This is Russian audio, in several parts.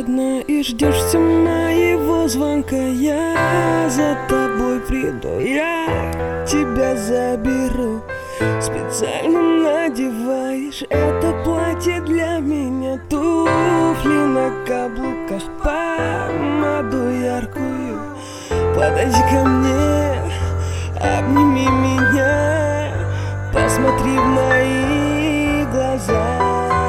холодно и ждешь все моего звонка. Я за тобой приду, я тебя заберу. Специально надеваешь это платье для меня, туфли на каблуках, помаду яркую. Подойди ко мне, обними меня, посмотри в мои глаза.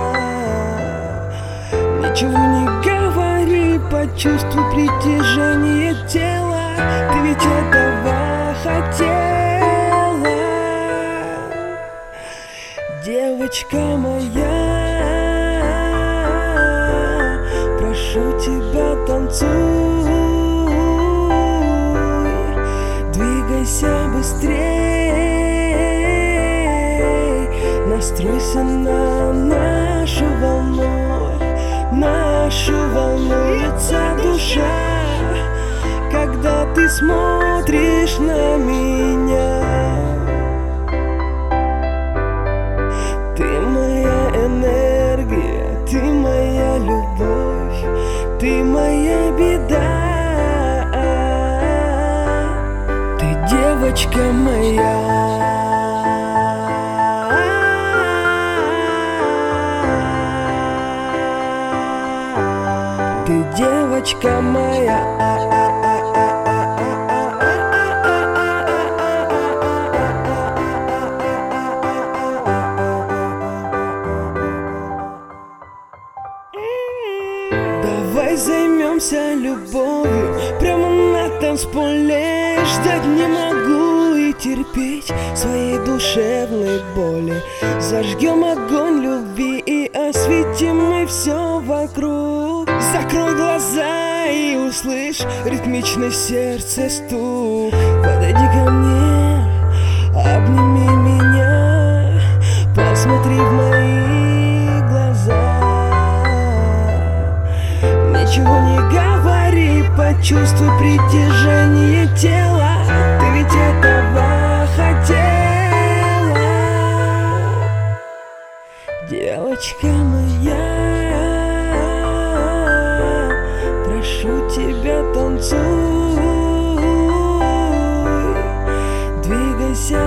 Ничего не говори, почувствуй притяжение тела. Ты ведь этого хотела, девочка моя. Прошу тебя, танцуй, двигайся быстрей, настройся на нашу волну. Нашу волнуется душа, когда ты смотришь на меня. Ты моя энергия, ты моя любовь, ты моя беда. Ты девочка моя. Ты девочка моя. Давай займемся любовью прямо на танцполе. Ждать не могу и терпеть своей душевной боли. Зажгем огонь любви и осветим мы все вокруг. Закрой глаза и услышь ритмичный сердце стук. Подойди ко мне, обними меня, посмотри в мои глаза. Ничего не говори, почувствуй притяжение тела. Ты ведь этого хотела, девочка моя. Прошу тебя, танцуй, двигайся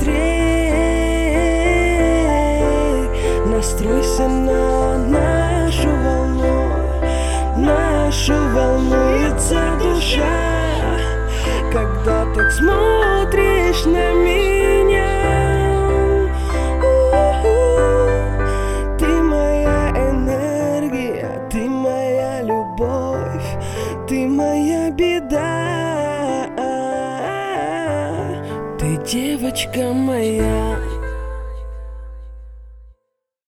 быстрей, настройся на нашу волну. Нашу волнуется душа, когда так смотришь на меня. Ты моя энергия, ты моя любовь, ты моя беда. Ты девочка моя.